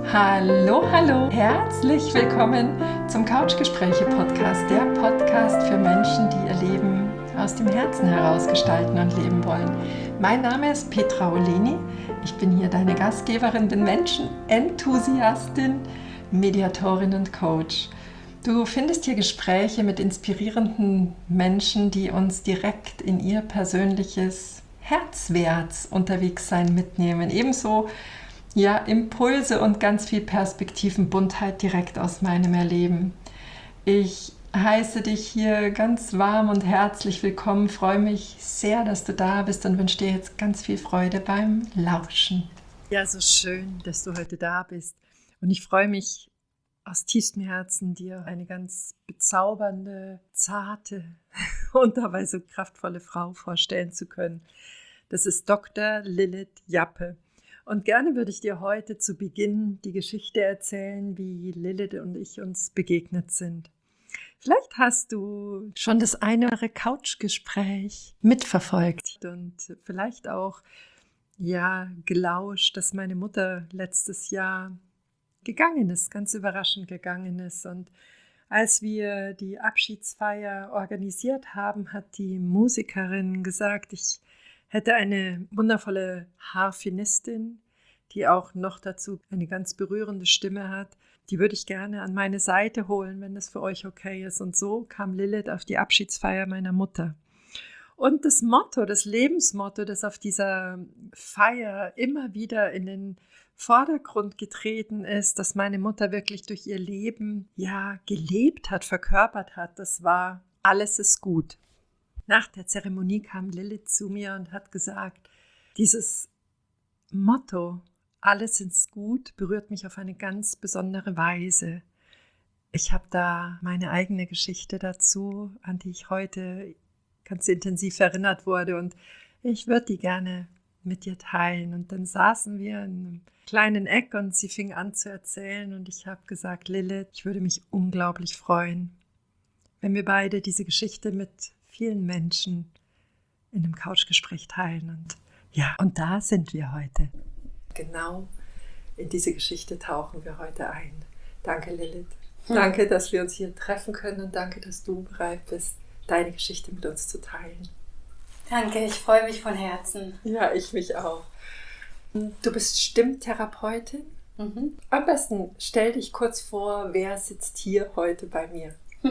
Hallo, hallo, herzlich willkommen zum Couchgespräche-Podcast, der Podcast für Menschen, die ihr Leben aus dem Herzen heraus gestalten und leben wollen. Mein Name ist Petra Oleni, ich bin hier deine Gastgeberin, bin Menschenenthusiastin, Mediatorin und Coach. Du findest hier Gespräche mit inspirierenden Menschen, die uns direkt in ihr persönliches Herzwärts unterwegs sein mitnehmen. Ebenso Impulse und ganz viel Perspektivenbuntheit direkt aus meinem Erleben. Ich heiße dich hier ganz warm und herzlich willkommen, freue mich sehr, dass du da bist und wünsche dir jetzt ganz viel Freude beim Lauschen. Ja, so schön, dass du heute da bist und ich freue mich aus tiefstem Herzen, dir eine ganz bezaubernde, zarte und dabei so kraftvolle Frau vorstellen zu können. Das ist Dr. Lilith Jappe. Und gerne würde ich dir heute zu Beginn die Geschichte erzählen, wie Lilith und ich uns begegnet sind. Vielleicht hast du schon das eine oder andere Couchgespräch mitverfolgt und vielleicht auch gelauscht, dass meine Mutter letztes Jahr gegangen ist, ganz überraschend gegangen ist. Und als wir die Abschiedsfeier organisiert haben, hat die Musikerin gesagt, ich hätte eine wundervolle Harfenistin, die auch noch dazu eine ganz berührende Stimme hat. Die würde ich gerne an meine Seite holen, wenn das für euch okay ist. Und so kam Lilith auf die Abschiedsfeier meiner Mutter. Und das Motto, das Lebensmotto, das auf dieser Feier immer wieder in den Vordergrund getreten ist, dass meine Mutter wirklich durch ihr Leben gelebt hat, verkörpert hat, das war: Alles ist gut. Nach der Zeremonie kam Lilith zu mir und hat gesagt, dieses Motto, alles ist gut, berührt mich auf eine ganz besondere Weise. Ich habe da meine eigene Geschichte dazu, an die ich heute ganz intensiv erinnert wurde, und ich würde die gerne mit dir teilen. Und dann saßen wir in einem kleinen Eck und sie fing an zu erzählen und ich habe gesagt, Lilith, ich würde mich unglaublich freuen, wenn wir beide diese Geschichte mit vielen Menschen in einem Couchgespräch teilen. Und da sind wir heute. Genau in diese Geschichte tauchen wir heute ein. Danke, Lilith. Danke, dass wir uns hier treffen können und danke, dass du bereit bist, deine Geschichte mit uns zu teilen. Danke, ich freue mich von Herzen. Ja, ich mich auch. Du bist Stimmtherapeutin. Am besten stell dich kurz vor, wer sitzt hier heute bei mir?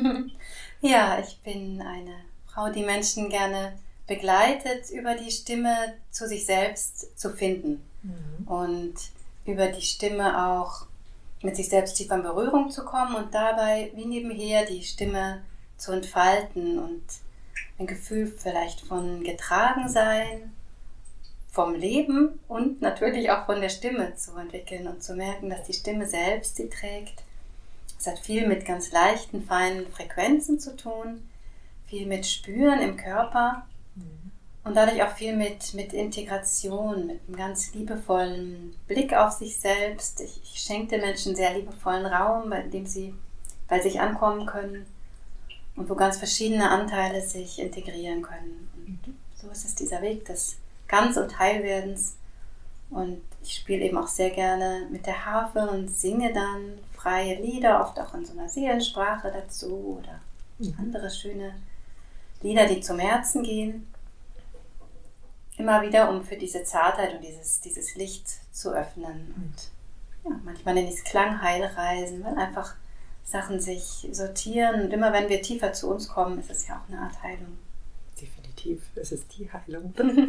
Ja, ich bin eine Frau, die Menschen gerne begleitet, über die Stimme zu sich selbst zu finden und über die Stimme auch mit sich selbst tiefer in Berührung zu kommen und dabei wie nebenher die Stimme zu entfalten und ein Gefühl vielleicht von Getragensein, vom Leben und natürlich auch von der Stimme zu entwickeln und zu merken, dass die Stimme selbst sie trägt. Es hat viel mit ganz leichten, feinen Frequenzen zu tun, viel mit Spüren im Körper und dadurch auch viel mit Integration, mit einem ganz liebevollen Blick auf sich selbst. Ich schenke den Menschen sehr liebevollen Raum, bei dem sie bei sich ankommen können und wo ganz verschiedene Anteile sich integrieren können. Und so ist es dieser Weg des Ganz- und Heilwerdens. Und ich spiele eben auch sehr gerne mit der Harfe und singe dann freie Lieder, oft auch in so einer Seelensprache dazu oder andere schöne Lieder, die zum Herzen gehen. Immer wieder, um für diese Zartheit und dieses Licht zu öffnen. Und manchmal nenne ich es Klangheilreisen, weil einfach Sachen sich sortieren. Und immer wenn wir tiefer zu uns kommen, ist es ja auch eine Art Heilung. Definitiv, es ist die Heilung.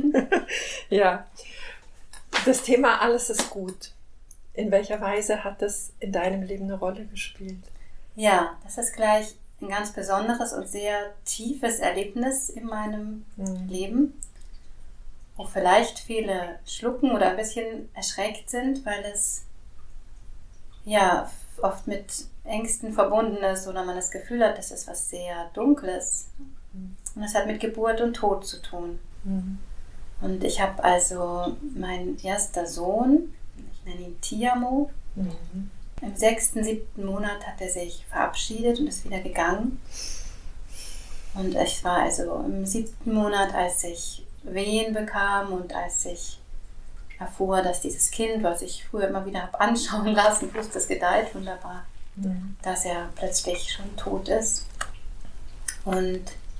Ja, das Thema Alles ist gut. In welcher Weise hat das in deinem Leben eine Rolle gespielt? Ja, das ist gleich ein ganz besonderes und sehr tiefes Erlebnis in meinem Leben, wo vielleicht viele schlucken oder ein bisschen erschreckt sind, weil es oft mit Ängsten verbunden ist oder man das Gefühl hat, das ist was sehr Dunkles. Und das hat mit Geburt und Tod zu tun. Und ich habe also meinen erster Sohn, ich nenne ihn Tiamo, im 6., 7. Monat hat er sich verabschiedet und ist wieder gegangen. Und ich war also im 7. Monat, als ich Wehen bekam und als ich erfuhr, dass dieses Kind, was ich früher immer wieder habe anschauen lassen, plus das gedeiht wunderbar, dass er plötzlich schon tot ist. Und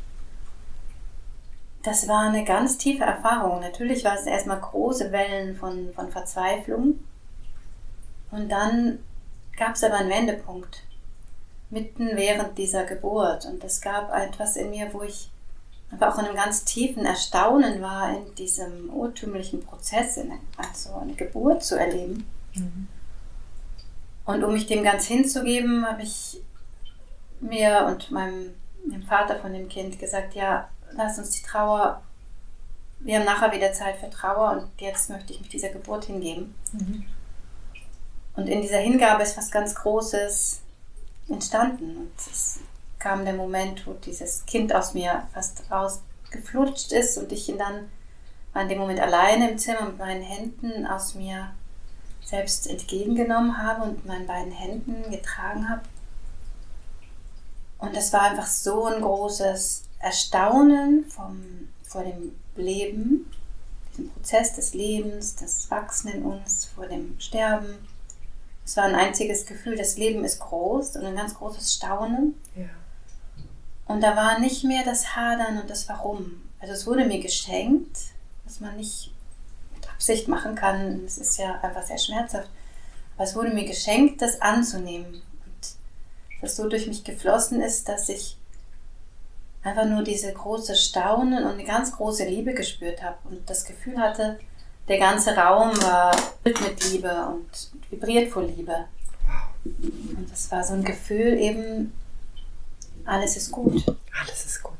das war eine ganz tiefe Erfahrung. Natürlich war es erstmal große Wellen von Verzweiflung. Und dann gab es aber einen Wendepunkt, mitten während dieser Geburt. Und es gab etwas in mir, wo ich aber auch in einem ganz tiefen Erstaunen war, in diesem urtümlichen Prozess, also eine Geburt zu erleben. Und um mich dem ganz hinzugeben, habe ich mir und dem Vater von dem Kind gesagt, ja, lass uns die Trauer, wir haben nachher wieder Zeit für Trauer und jetzt möchte ich mich dieser Geburt hingeben. Und in dieser Hingabe ist was ganz Großes entstanden. Und es kam der Moment, wo dieses Kind aus mir fast rausgeflutscht ist und ich ihn dann war in dem Moment alleine im Zimmer mit meinen Händen aus mir selbst entgegengenommen habe und mit meinen beiden Händen getragen habe. Und es war einfach so ein großes Erstaunen vor dem Leben, diesem Prozess des Lebens, des Wachsen in uns, vor dem Sterben. Es war ein einziges Gefühl, das Leben ist groß und ein ganz großes Staunen. Ja. Und da war nicht mehr das Hadern und das Warum. Also es wurde mir geschenkt, was man nicht mit Absicht machen kann. Es ist ja einfach sehr schmerzhaft. Aber es wurde mir geschenkt, das anzunehmen. Und das so durch mich geflossen ist, dass ich einfach nur diese große Staunen und eine ganz große Liebe gespürt habe. Und das Gefühl hatte, der ganze Raum war füllt mit Liebe und vibriert vor Liebe. Und das war so ein Gefühl eben, alles ist gut. Alles ist gut.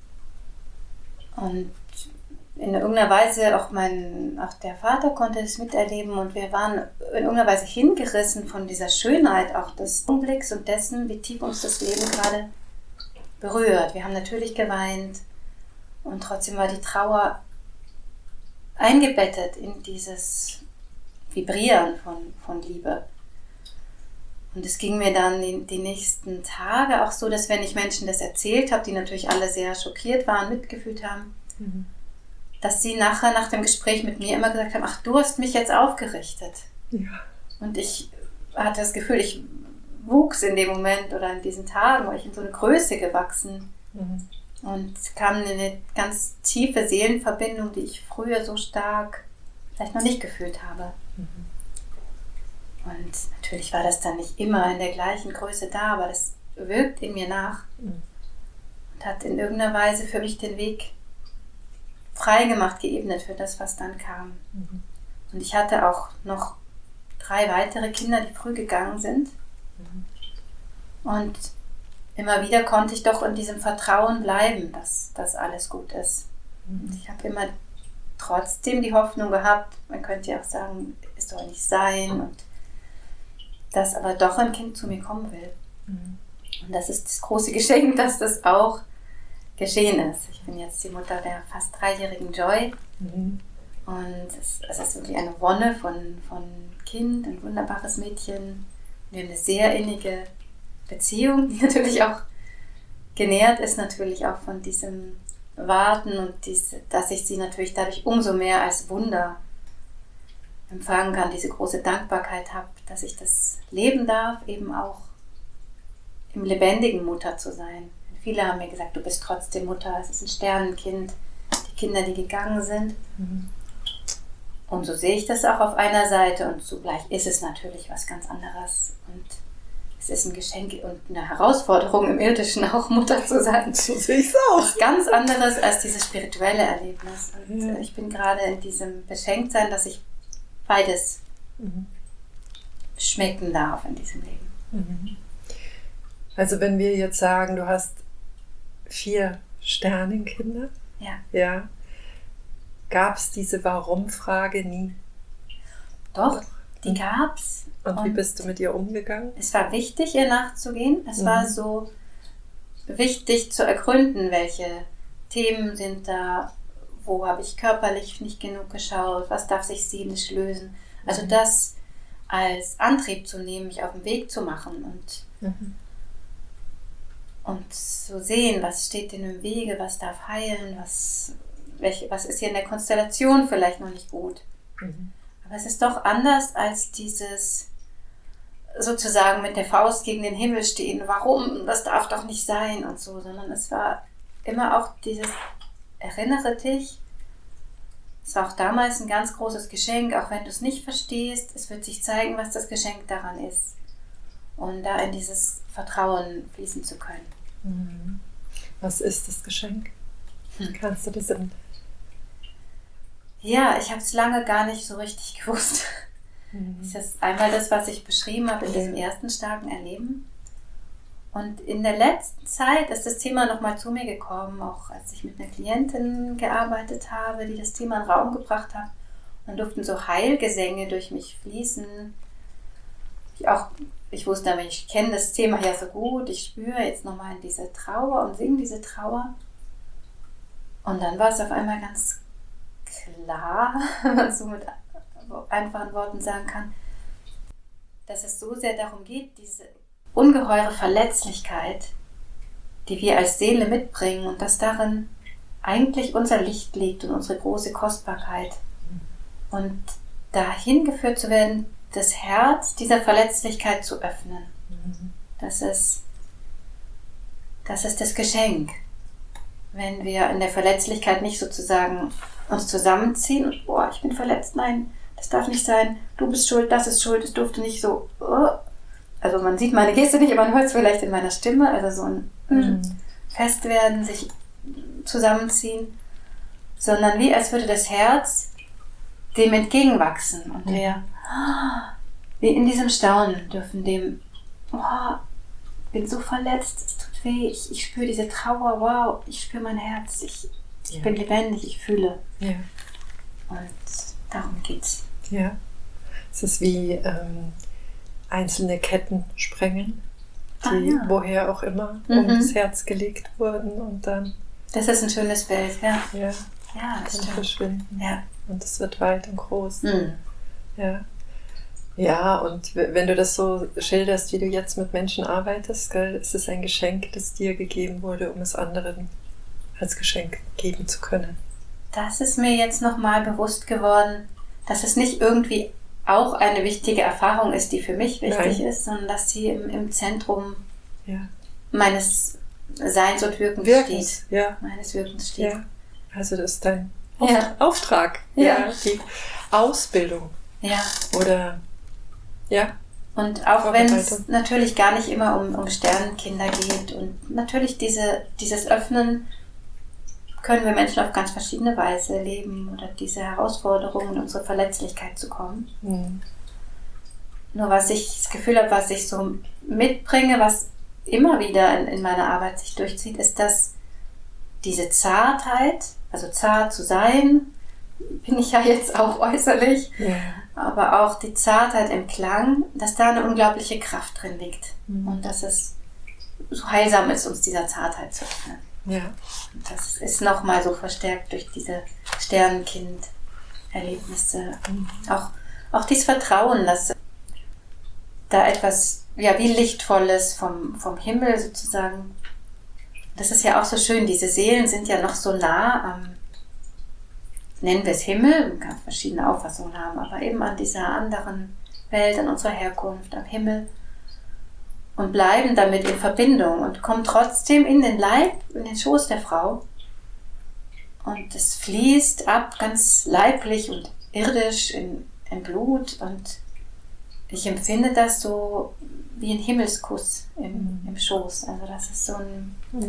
Und in irgendeiner Weise auch der Vater konnte es miterleben und wir waren in irgendeiner Weise hingerissen von dieser Schönheit auch des Augenblicks und dessen, wie tief uns das Leben gerade berührt. Wir haben natürlich geweint und trotzdem war die Trauer eingebettet in dieses Vibrieren von Liebe. Und es ging mir dann die nächsten Tage auch so, dass wenn ich Menschen das erzählt habe, die natürlich alle sehr schockiert waren, mitgefühlt haben, dass sie nachher nach dem Gespräch mit mir immer gesagt haben, ach, du hast mich jetzt aufgerichtet. Ja. Und ich hatte das Gefühl, ich wuchs in dem Moment oder in diesen Tagen, war ich in so eine Größe gewachsen. Und es kam eine ganz tiefe Seelenverbindung, die ich früher so stark vielleicht noch nicht gefühlt habe. Und natürlich war das dann nicht immer in der gleichen Größe da, aber das wirkt in mir nach und hat in irgendeiner Weise für mich den Weg freigemacht, geebnet für das, was dann kam. Und ich hatte auch noch 3 weitere Kinder, die früh gegangen sind. Und immer wieder konnte ich doch in diesem Vertrauen bleiben, dass das alles gut ist. Und ich habe immer trotzdem die Hoffnung gehabt, man könnte ja auch sagen, es soll nicht sein und dass aber doch ein Kind zu mir kommen will. Und das ist das große Geschenk, dass das auch geschehen ist. Ich bin jetzt die Mutter der fast 3-jährigen Joy und es ist wirklich eine Wonne von Kind, ein wunderbares Mädchen. Wir haben eine sehr innige Beziehung, die natürlich auch genährt ist, natürlich auch von diesem Warten und dass ich sie natürlich dadurch umso mehr als Wunder empfangen kann, diese große Dankbarkeit habe, dass ich das leben darf, eben auch im lebendigen Mutter zu sein. Viele haben mir gesagt, du bist trotzdem Mutter, es ist ein Sternenkind, die Kinder, die gegangen sind. Und so sehe ich das auch auf einer Seite und zugleich ist es natürlich was ganz anderes. Und es ist ein Geschenk und eine Herausforderung im Irdischen auch Mutter zu sein. So sehe ich es auch. Was ganz anderes als dieses spirituelle Erlebnis. Und ich bin gerade in diesem Beschenktsein, dass ich beides schmecken darf in diesem Leben. Also wenn wir jetzt sagen, du hast 4 Sternenkinder, ja, gab es diese Warum-Frage nie? Doch, die gab's. Und wie bist du mit ihr umgegangen? Es war wichtig, ihr nachzugehen. Es war so wichtig zu ergründen, welche Themen sind da, wo habe ich körperlich nicht genug geschaut, was darf sich seelisch lösen. Also das als Antrieb zu nehmen, mich auf den Weg zu machen und zu sehen, was steht denn im Wege, was darf heilen, was ist hier in der Konstellation vielleicht noch nicht gut. Aber es ist doch anders als dieses sozusagen mit der Faust gegen den Himmel stehen. Warum? Das darf doch nicht sein und so. Sondern es war immer auch dieses Erinnere dich. Es war auch damals ein ganz großes Geschenk, auch wenn du es nicht verstehst. Es wird sich zeigen, was das Geschenk daran ist. Und da in dieses Vertrauen fließen zu können. Mhm. Was ist das Geschenk? Kannst du das in... Ja, ich habe es lange gar nicht so richtig gewusst. Das ist einmal das, was ich beschrieben habe in diesem ersten starken Erleben. Und in der letzten Zeit ist das Thema nochmal zu mir gekommen, auch als ich mit einer Klientin gearbeitet habe, die das Thema in den Raum gebracht hat. Dann durften so Heilgesänge durch mich fließen. Ich wusste aber, ich kenne das Thema ja so gut, ich spüre jetzt nochmal in diese Trauer und singe diese Trauer. Und dann war es auf einmal ganz klar, wenn man es so mit einfachen Worten sagen kann, dass es so sehr darum geht, diese ungeheure Verletzlichkeit, die wir als Seele mitbringen und dass darin eigentlich unser Licht liegt und unsere große Kostbarkeit. Und dahin geführt zu werden, das Herz dieser Verletzlichkeit zu öffnen. Das ist das Geschenk. Wenn wir in der Verletzlichkeit nicht sozusagen uns zusammenziehen und, boah, ich bin verletzt, nein, das darf nicht sein, du bist schuld, das ist schuld, es durfte nicht so, also man sieht meine Geste nicht, aber man hört es vielleicht in meiner Stimme, also so ein Festwerden, sich zusammenziehen, sondern wie als würde das Herz dem entgegenwachsen und wir wie in diesem Staunen dürfen dem, bin so verletzt, es tut weh, ich spüre diese Trauer, wow, ich spüre mein Herz, ich bin lebendig, ich fühle. Ja. Und darum geht's. Ja, es ist wie einzelne Ketten sprengen, die woher auch immer um das Herz gelegt wurden und dann... Das ist ein schönes Bild, ja. Ja, das und verschwinden. Ja. Und es wird weit und groß. Ja. Ja, und wenn du das so schilderst, wie du jetzt mit Menschen arbeitest, gell, ist es ein Geschenk, das dir gegeben wurde, um es anderen als Geschenk geben zu können. Das ist mir jetzt nochmal bewusst geworden, dass es nicht irgendwie auch eine wichtige Erfahrung ist, die für mich wichtig ist, sondern dass sie im Zentrum meines Seins und Wirkens steht. Ja. Meines Wirkens steht. Ja. Also das ist dein Auftrag. Ja. Die Ausbildung. Ja. Oder Und auch wenn es natürlich gar nicht immer um Sternenkinder geht und natürlich dieses Öffnen können wir Menschen auf ganz verschiedene Weise leben oder diese Herausforderungen, unsere Verletzlichkeit zu kommen. Nur was ich das Gefühl habe, was ich so mitbringe, was immer wieder in meiner Arbeit sich durchzieht, ist, dass diese Zartheit, also zart zu sein, bin ich ja jetzt auch äußerlich, aber auch die Zartheit im Klang, dass da eine unglaubliche Kraft drin liegt und dass es so heilsam ist, uns dieser Zartheit zu öffnen. Ja. Und das ist nochmal so verstärkt durch diese Sternenkind-Erlebnisse. Auch dieses Vertrauen, dass da etwas wie Lichtvolles vom Himmel sozusagen, das ist ja auch so schön, diese Seelen sind ja noch so nah am, nennen wir es Himmel, man kann verschiedene Auffassungen haben, aber eben an dieser anderen Welt, an unserer Herkunft, am Himmel und bleiben damit in Verbindung und kommen trotzdem in den Leib, in den Schoß der Frau und es fließt ab, ganz leiblich und irdisch in Blut und ich empfinde das so wie ein Himmelskuss im Schoß, also dass es so eine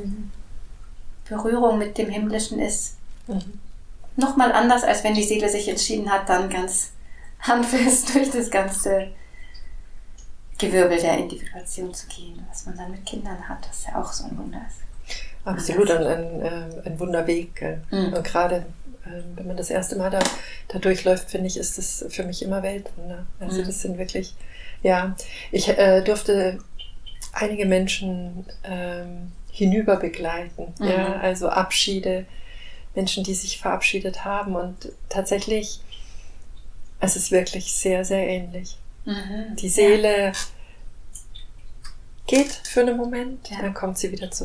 Berührung mit dem Himmlischen ist. Nochmal anders, als wenn die Seele sich entschieden hat, dann ganz handfest durch das ganze Gewirbel der Individuation zu gehen, was man dann mit Kindern hat, das ja auch so ein Wunder ist. Absolut, ein Wunderweg. Und gerade wenn man das erste Mal da durchläuft, finde ich, ist das für mich immer Weltwunder. Also das sind wirklich, ich durfte einige Menschen hinüber begleiten, also Abschiede, Menschen, die sich verabschiedet haben und tatsächlich, es ist wirklich sehr, sehr ähnlich. Die Seele geht für einen Moment, dann kommt sie wieder zurück,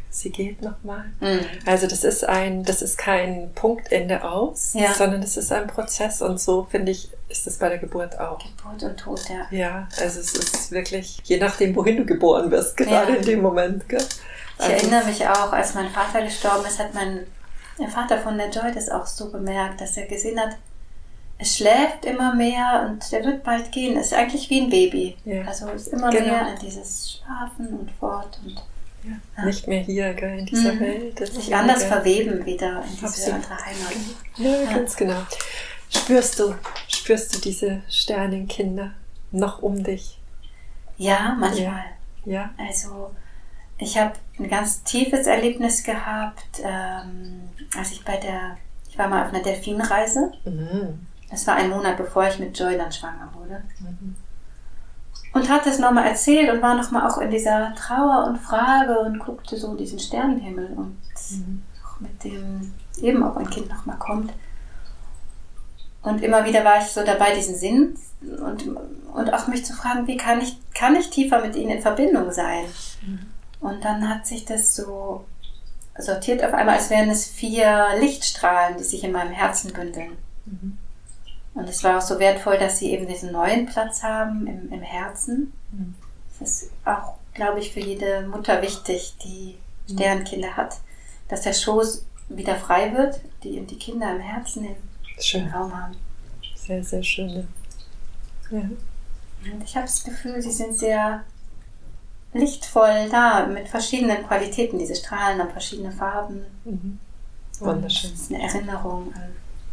sie geht nochmal. Mhm. Also das ist kein Punktende aus, sondern das ist ein Prozess und so, finde ich, ist es bei der Geburt auch. Geburt und Tod, ja. Ja, also es ist wirklich, je nachdem, wohin du geboren wirst, gerade in dem Moment. Gell? Ich erinnere mich auch, als mein Vater gestorben ist, hat der Vater von der Joy das auch so bemerkt, dass er gesehen hat, es schläft immer mehr und der wird bald gehen. Es ist eigentlich wie ein Baby. Ja. Also es ist immer mehr in dieses Schlafen und fort und nicht mehr hier, gell, in dieser Welt. Sich anders verweben wieder in diese andere Heimat. Ja, ganz genau. Spürst du diese Sternenkinder noch um dich? Ja, manchmal. Ja. Also ich habe ein ganz tiefes Erlebnis gehabt, als ich war mal auf einer Delfinreise. Mhm. Das war ein Monat, bevor ich mit Joy dann schwanger wurde. Mhm. Und hatte es nochmal erzählt und war nochmal auch in dieser Trauer und Frage und guckte so in diesen Sternenhimmel und auch mit dem, eben ob ein Kind nochmal kommt. Und immer wieder war ich so dabei, diesen Sinn und auch mich zu fragen, wie kann ich tiefer mit ihnen in Verbindung sein? Mhm. Und dann hat sich das so sortiert auf einmal, als wären es 4 Lichtstrahlen, die sich in meinem Herzen bündeln. Mhm. Und es war auch so wertvoll, dass sie eben diesen neuen Platz haben im Herzen. Mhm. Das ist auch, glaube ich, für jede Mutter wichtig, die Sternkinder hat, dass der Schoß wieder frei wird, die Kinder im Herzen den Raum haben. Sehr, sehr schön. Ja. Und ich habe das Gefühl, sie sind sehr lichtvoll da, mit verschiedenen Qualitäten. Diese Strahlen haben verschiedene Farben. Mhm. Wunderschön. Das ist eine Erinnerung an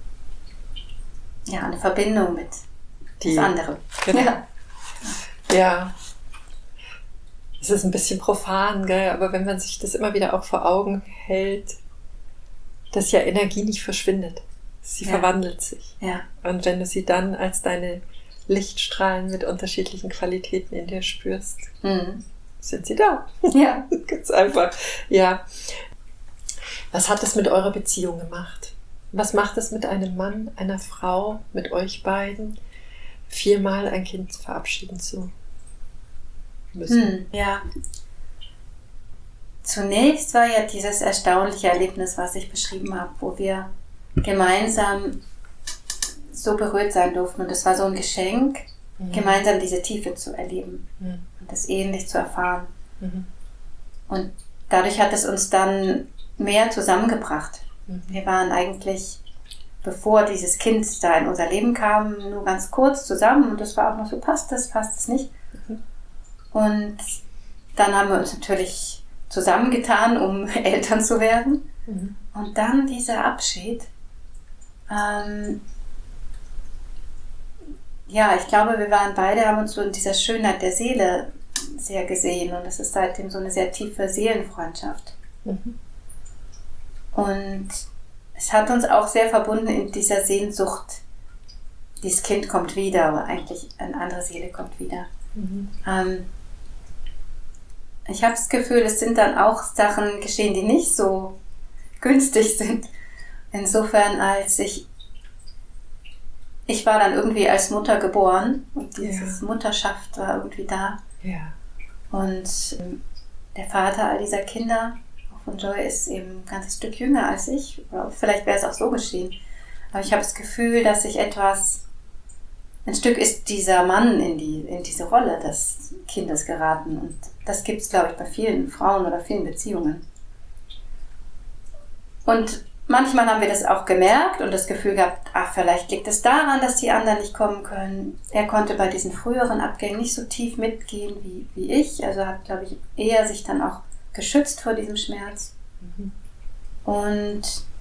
eine Verbindung mit das andere. Genau. Ja. Es ist ein bisschen profan, gell? Aber wenn man sich das immer wieder auch vor Augen hält, dass ja Energie nicht verschwindet. Sie verwandelt sich. Ja. Und wenn du sie dann als deine Lichtstrahlen mit unterschiedlichen Qualitäten in dir spürst, sind sie da. Ja. Ganz einfach. Ja. Was hat es mit eurer Beziehung gemacht? Was macht es mit einem Mann, einer Frau, mit euch beiden, 4-mal ein Kind verabschieden zu müssen? Ja. Zunächst war ja dieses erstaunliche Erlebnis, was ich beschrieben habe, wo wir gemeinsam so berührt sein durften. Und es war so ein Geschenk, gemeinsam diese Tiefe zu erleben und das ähnlich zu erfahren. Und dadurch hat es uns dann mehr zusammengebracht. Wir waren eigentlich, bevor dieses Kind da in unser Leben kam, nur ganz kurz zusammen und das war auch noch so, passt es nicht. Und dann haben wir uns natürlich zusammengetan, um Eltern zu werden. Und dann dieser Abschied. Ich glaube, wir waren beide, haben uns so in dieser Schönheit der Seele sehr gesehen und es ist seitdem so eine sehr tiefe Seelenfreundschaft. Und es hat uns auch sehr verbunden in dieser Sehnsucht, dieses Kind kommt wieder, aber eigentlich eine andere Seele kommt wieder. Ich habe das Gefühl, es sind dann auch Sachen geschehen, die nicht so günstig sind. Insofern, als ich war dann irgendwie als Mutter geboren und diese Mutterschaft war irgendwie da. Ja. Und der Vater all dieser Kinder, auch von Joy, ist eben ein ganzes Stück jünger als ich. Oder vielleicht wäre es auch so geschehen. Aber ich habe das Gefühl, dass ich ein Stück ist dieser Mann in diese Rolle des Kindes geraten. Und das gibt es, glaube ich, bei vielen Frauen oder vielen Beziehungen. Und manchmal haben wir das auch gemerkt und das Gefühl gehabt, vielleicht liegt es daran, dass die anderen nicht kommen können. Er konnte bei diesen früheren Abgängen nicht so tief mitgehen wie ich. Also hat, glaube ich, eher sich dann auch geschützt vor diesem Schmerz. Und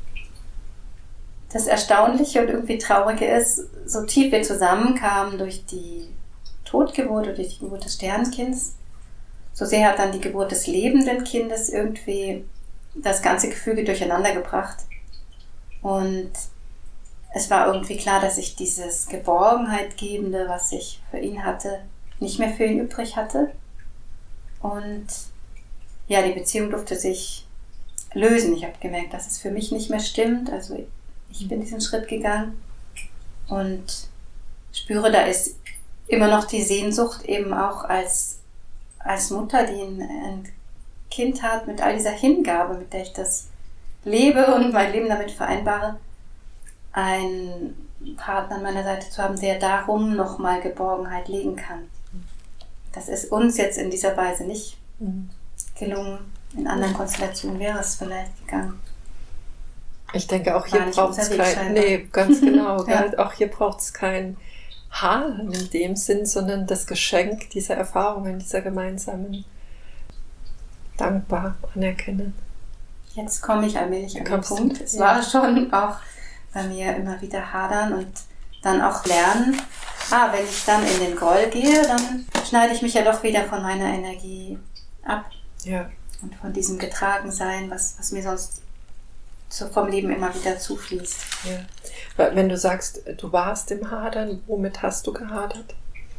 das Erstaunliche und irgendwie Traurige ist, so tief wir zusammenkamen durch die Totgeburt oder durch die Geburt des Sternenkinds, so sehr hat dann die Geburt des lebenden Kindes irgendwie das ganze Gefüge durcheinander gebracht. Und es war irgendwie klar, dass ich dieses Geborgenheitgebende, was ich für ihn hatte, nicht mehr für ihn übrig hatte. Und die Beziehung durfte sich lösen. Ich habe gemerkt, dass es für mich nicht mehr stimmt. Also ich bin diesen Schritt gegangen und spüre, da ist immer noch die Sehnsucht eben auch als Mutter, die ein Kindheit, mit all dieser Hingabe, mit der ich das lebe und mein Leben damit vereinbare, einen Partner an meiner Seite zu haben, der darum nochmal Geborgenheit legen kann. Das ist uns jetzt in dieser Weise nicht gelungen. In anderen Konstellationen wäre es vielleicht gegangen. Ich denke, auch hier braucht es kein... Nee, ganz genau. Ja. Auch hier braucht es kein Hadern in dem Sinn, sondern das Geschenk dieser Erfahrungen, dieser gemeinsamen, dankbar anerkennen. Jetzt komme ich allmählich an den Punkt. Es war schon auch bei mir immer wieder hadern und dann auch lernen, wenn ich dann in den Groll gehe, dann schneide ich mich ja doch wieder von meiner Energie ab. Ja. Und von diesem Getragensein, was mir sonst vom Leben immer wieder zufließt. Ja. Wenn du sagst, du warst im Hadern, womit hast du gehadert?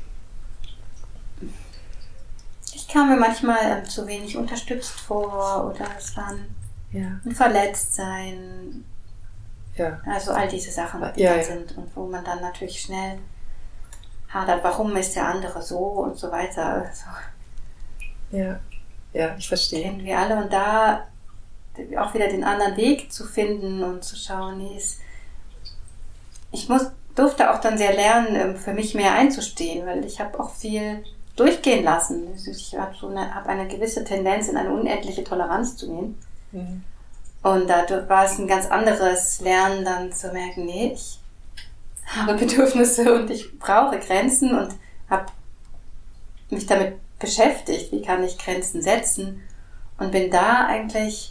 Ich kam mir manchmal zu wenig unterstützt vor oder es war ein Verletztsein. Ja. Also all diese Sachen, die da sind und wo man dann natürlich schnell hadert, warum ist der andere so und so weiter. Also, ja, ich verstehe. Kennen wir alle und da auch wieder den anderen Weg zu finden und zu schauen, ich durfte auch dann sehr lernen, für mich mehr einzustehen, weil ich habe auch viel durchgehen lassen. Ich habe eine gewisse Tendenz, in eine unendliche Toleranz zu gehen. Mhm. Und da war es ein ganz anderes Lernen, dann zu merken, ich habe Bedürfnisse und ich brauche Grenzen und habe mich damit beschäftigt, wie kann ich Grenzen setzen und bin da eigentlich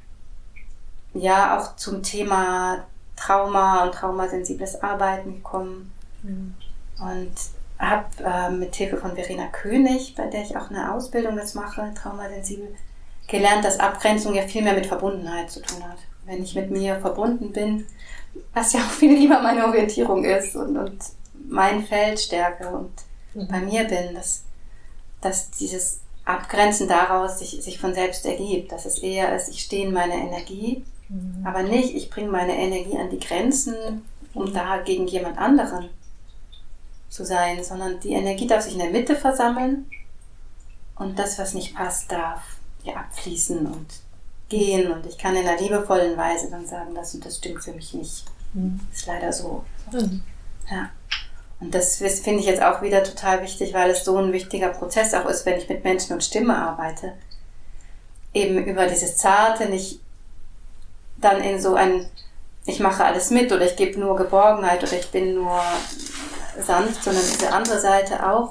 auch zum Thema Trauma und traumasensibles Arbeiten gekommen und habe mit Hilfe von Verena König, bei der ich auch eine Ausbildung jetzt mache, traumasensibel, gelernt, dass Abgrenzung ja viel mehr mit Verbundenheit zu tun hat. Wenn ich mit mir verbunden bin, was ja auch viel lieber meine Orientierung ist und mein Feld stärke und bei mir bin, dass dieses Abgrenzen daraus sich von selbst ergibt. Dass es eher ist, ich stehe in meiner Energie, aber nicht, ich bringe meine Energie an die Grenzen, um da gegen jemand anderen zu sein, sondern die Energie darf sich in der Mitte versammeln und das, was nicht passt, darf abfließen und gehen und ich kann in einer liebevollen Weise dann sagen, das und das stimmt für mich nicht. Ist leider so. Ja. Und das finde ich jetzt auch wieder total wichtig, weil es so ein wichtiger Prozess auch ist, wenn ich mit Menschen und Stimme arbeite. Eben über dieses Zarte, nicht dann in so ich mache alles mit oder ich gebe nur Geborgenheit oder ich bin nur sanft, sondern diese andere Seite auch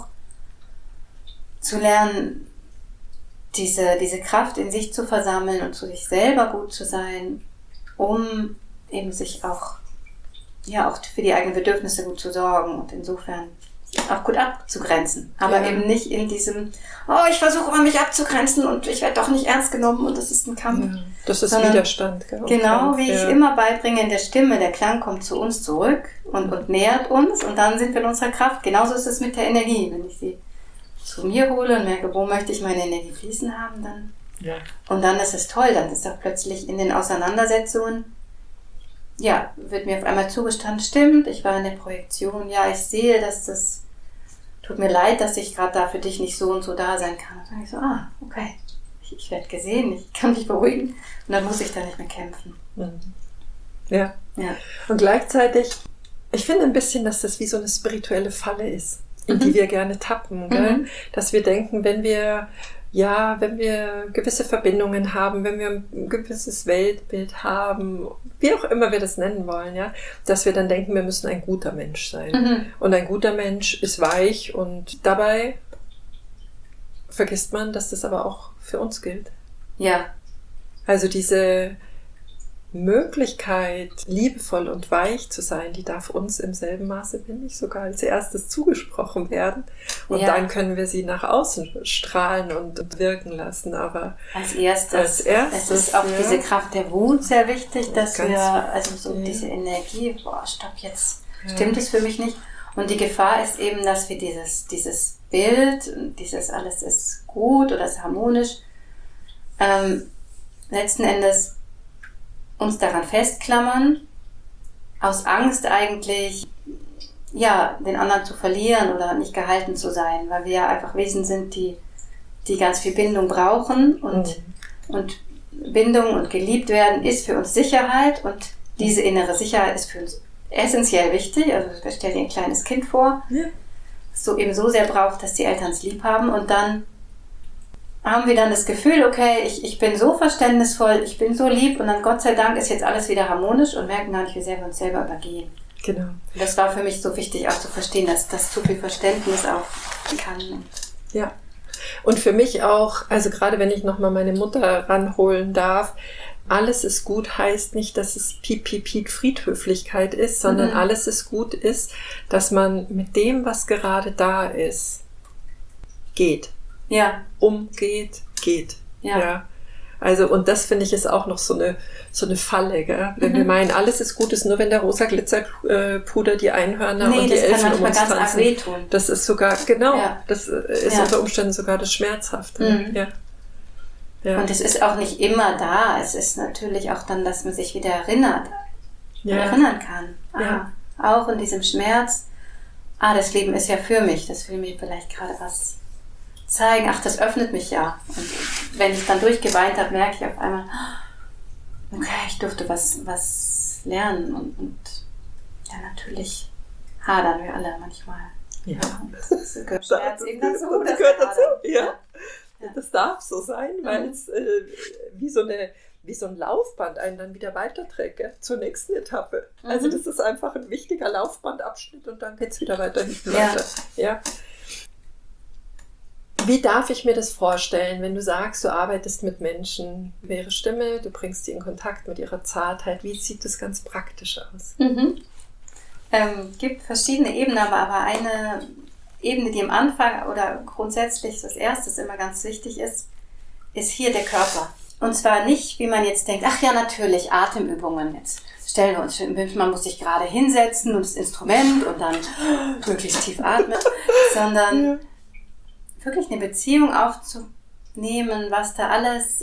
zu lernen, diese Kraft in sich zu versammeln und zu sich selber gut zu sein, um eben sich auch für die eigenen Bedürfnisse gut zu sorgen und insofern auch gut abzugrenzen. Aber eben nicht in diesem, ich versuche immer mich abzugrenzen und ich werde doch nicht ernst genommen und das ist ein Kampf. Ja, das ist Widerstand. Genau, wie ich immer beibringe in der Stimme, der Klang kommt zu uns zurück und nährt uns und dann sind wir in unserer Kraft. Genauso ist es mit der Energie. Wenn ich sie zu mir hole und merke, wo möchte ich meine Energie fließen haben, dann. Ja. Und dann ist es toll, dann ist auch plötzlich in den Auseinandersetzungen, wird mir auf einmal zugestanden, stimmt, ich war in der Projektion, ich sehe, dass das, tut mir leid, dass ich gerade da für dich nicht so und so da sein kann. Und dann sage ich so, okay, ich werde gesehen, ich kann mich beruhigen und dann muss ich da nicht mehr kämpfen. Ja. Und gleichzeitig, ich finde ein bisschen, dass das wie so eine spirituelle Falle ist, in die wir gerne tappen, gell? Dass wir denken, wenn wir gewisse Verbindungen haben, wenn wir ein gewisses Weltbild haben, wie auch immer wir das nennen wollen, dass wir dann denken, wir müssen ein guter Mensch sein. Und ein guter Mensch ist weich und dabei vergisst man, dass das aber auch für uns gilt. Ja. Also diese Möglichkeit, liebevoll und weich zu sein, die darf uns im selben Maße, wenn nicht sogar als erstes zugesprochen werden. Und dann können wir sie nach außen strahlen und wirken lassen. Aber als erstes es ist auch diese Kraft der Wut sehr wichtig, dass wir, diese Energie, stopp, jetzt stimmt es für mich nicht. Und die Gefahr ist eben, dass wir dieses Bild, dieses alles ist gut oder ist harmonisch, letzten Endes uns daran festklammern, aus Angst eigentlich, den anderen zu verlieren oder nicht gehalten zu sein, weil wir einfach Wesen sind, die ganz viel Bindung brauchen und Und Bindung und geliebt werden ist für uns Sicherheit und diese innere Sicherheit ist für uns essentiell wichtig. Also stell dir ein kleines Kind vor, das so eben so sehr braucht, dass die Eltern es lieb haben und dann haben wir dann das Gefühl, okay, ich bin so verständnisvoll, ich bin so lieb und dann Gott sei Dank ist jetzt alles wieder harmonisch und merken gar nicht, wie sehr wir uns selber übergehen. Genau. Und das war für mich so wichtig auch zu verstehen, dass das zu viel Verständnis auch kann. Ja. Und für mich auch, also gerade wenn ich nochmal meine Mutter ranholen darf, alles ist gut heißt nicht, dass es Piep Friedhöflichkeit ist, sondern alles ist gut ist, dass man mit dem, was gerade da ist, geht. Ja. Umgeht, geht. Ja. Also, und das finde ich ist auch noch so eine Falle, gell? Wenn wir meinen, alles ist gut, ist nur wenn der rosa Glitzerpuder, die Einhörner und die Elfen um uns tanzen. Das kann manchmal ganz arg wehtun. Das ist sogar, das ist unter Umständen sogar das Schmerzhafte. Ja. Und es ist auch nicht immer da. Es ist natürlich auch dann, dass man sich wieder erinnern kann. Auch in diesem Schmerz, das Leben ist ja für mich, das will mir vielleicht gerade was zeigen, das öffnet mich ja. Und wenn ich dann durchgeweint habe, merke ich auf einmal, okay, ich durfte was lernen und ja, natürlich hadern wir alle manchmal. Ja. Das gehört Schmerz eben dazu. Das gehört dazu, ja. Das darf so sein, weil es wie so ein Laufband einen dann wieder weiterträgt, zur nächsten Etappe. Also das ist einfach ein wichtiger Laufbandabschnitt und dann geht es wieder weiter hinten weiter. Ja. Wie darf ich mir das vorstellen, wenn du sagst, du arbeitest mit Menschen, ihre Stimme, du bringst sie in Kontakt mit ihrer Zartheit, wie sieht das ganz praktisch aus? Gibt verschiedene Ebenen, aber eine Ebene, die am Anfang oder grundsätzlich das Erste immer ganz wichtig ist hier der Körper. Und zwar nicht, wie man jetzt denkt, ach ja, natürlich, Atemübungen. Jetzt stellen wir uns, man muss sich gerade hinsetzen und das Instrument und dann möglichst tief atmen, sondern wirklich eine Beziehung aufzunehmen, was da alles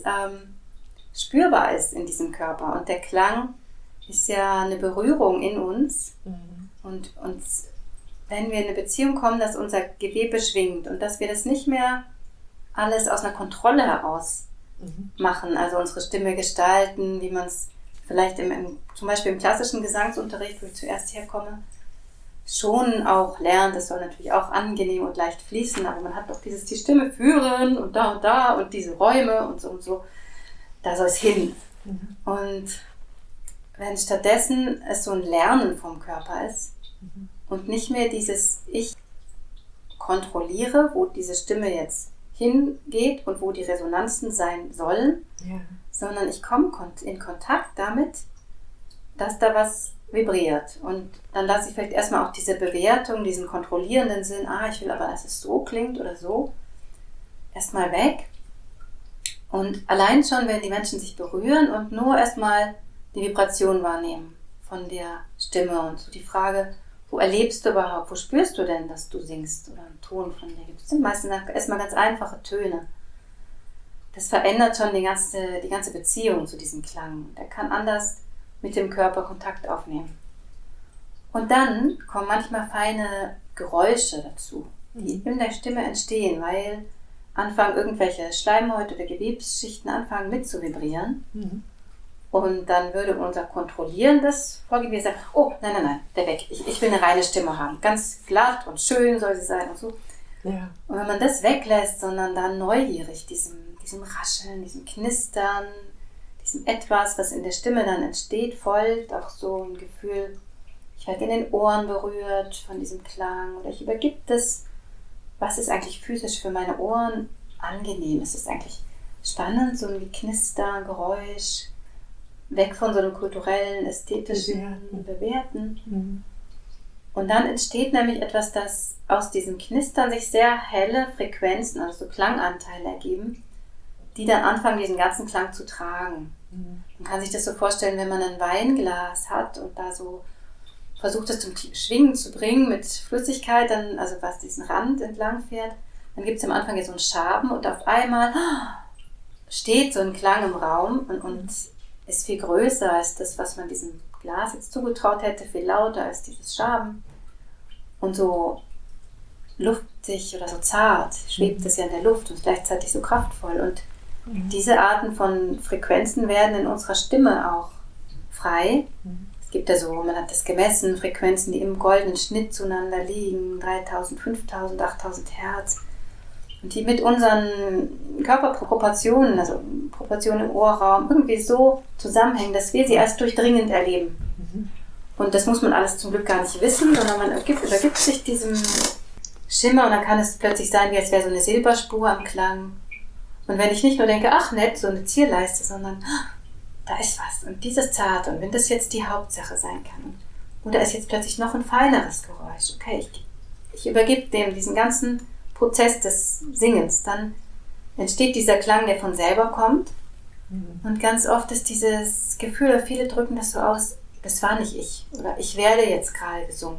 spürbar ist in diesem Körper. Und der Klang ist ja eine Berührung in uns. Und wenn wir in eine Beziehung kommen, dass unser Gewebe schwingt und dass wir das nicht mehr alles aus einer Kontrolle heraus machen, also unsere Stimme gestalten, wie man es vielleicht zum Beispiel im klassischen Gesangsunterricht, wo ich zuerst herkomme, schon auch lernt. Es soll natürlich auch angenehm und leicht fließen, aber man hat doch die Stimme führen und da und diese Räume und so. Da soll es hin. Und wenn stattdessen es so ein Lernen vom Körper ist und nicht mehr dieses Ich kontrolliere, wo diese Stimme jetzt hingeht und wo die Resonanzen sein sollen, sondern ich komme in Kontakt damit, dass da was vibriert. Und dann lasse ich vielleicht erstmal auch diese Bewertung, diesen kontrollierenden Sinn, ich will aber, dass es so klingt oder so, erstmal weg. Und allein schon, wenn die Menschen sich berühren und nur erstmal die Vibration wahrnehmen von der Stimme und so die Frage, wo erlebst du überhaupt, wo spürst du denn, dass du singst oder einen Ton von dir gibst? Das sind meistens erstmal ganz einfache Töne. Das verändert schon die ganze Beziehung zu diesem Klang. Der kann anders mit dem Körper Kontakt aufnehmen. Und dann kommen manchmal feine Geräusche dazu, die in der Stimme entstehen, weil anfangen irgendwelche Schleimhäute oder Gewebsschichten anfangen mit zu vibrieren. Und dann würde unser kontrollierendes Vorgehen sagen, nein, der weg. Ich will eine reine Stimme haben. Ganz glatt und schön soll sie sein und so. Ja. Und wenn man das weglässt, sondern dann neugierig diesem Rascheln, diesem Knistern, diesem Etwas, was in der Stimme dann entsteht, folgt, auch so ein Gefühl, ich werde in den Ohren berührt von diesem Klang oder ich übergebe das, was ist eigentlich physisch für meine Ohren angenehm. Es ist eigentlich spannend, so ein Knistern, Geräusch, weg von so einem kulturellen, ästhetischen, Bewerten. Und dann entsteht nämlich etwas, das aus diesem Knistern sich sehr helle Frequenzen, also so Klanganteile ergeben, die dann anfangen, diesen ganzen Klang zu tragen. Man kann sich das so vorstellen, wenn man ein Weinglas hat und da so versucht, es zum Schwingen zu bringen mit Flüssigkeit, dann, also was diesen Rand entlang fährt, dann gibt es am Anfang ja so einen Schaben und auf einmal steht so ein Klang im Raum und ist viel größer als das, was man diesem Glas jetzt zugetraut hätte, viel lauter als dieses Schaben. Und so luftig oder so zart schwebt es ja in der Luft und gleichzeitig so kraftvoll. Und Diese Arten von Frequenzen werden in unserer Stimme auch frei. Es gibt ja so, man hat das gemessen, Frequenzen, die im goldenen Schnitt zueinander liegen, 3000, 5000, 8000 Hertz. Und die mit unseren Körperproportionen, also Proportionen im Ohrraum, irgendwie so zusammenhängen, dass wir sie als durchdringend erleben. Und das muss man alles zum Glück gar nicht wissen, sondern man übergibt sich diesem Schimmer und dann kann es plötzlich sein, wie als wäre so eine Silberspur am Klang. Und wenn ich nicht nur denke, ach nett, so eine Zierleiste, sondern da ist was und dieses Zarte und wenn das jetzt die Hauptsache sein kann. Und da ist jetzt plötzlich noch ein feineres Geräusch. Okay, ich übergebe dem diesen ganzen Prozess des Singens. Dann entsteht dieser Klang, der von selber kommt. Und ganz oft ist dieses Gefühl, viele drücken das so aus, das war nicht ich oder ich werde jetzt gerade gesungen.